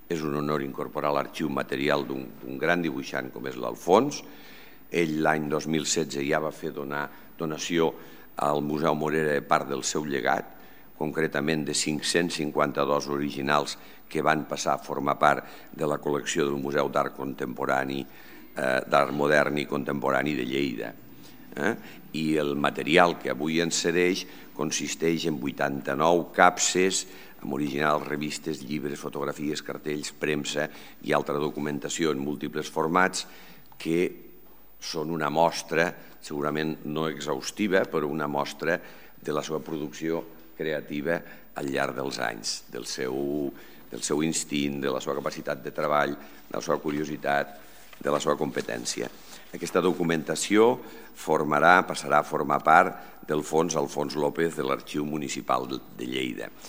és un honor incorporar a l'arxiu material d'un gran dibuixant com és l'Alfons. Ell l'any 2016 ja va fer donació al Museu Morera de part del seu llegat, concretament de 552 originals que van passar a formar part de la col·lecció del Museu d'Art Contemporani, d'Art Modern i Contemporani de Lleida. I el material que avui ens cedeix consisteix en 89 capses amb originals, revistes, llibres, fotografies, cartells, premsa i altra documentació en múltiples formats que són una mostra, segurament no exhaustiva, però una mostra de la seva producció creativa al llarg dels anys, del seu instint, de la seva capacitat de treball, de la seva curiositat, de la seva competència. Aquesta documentació passarà a formar part del fons Alfons López de l'Arxiu Municipal de Lleida.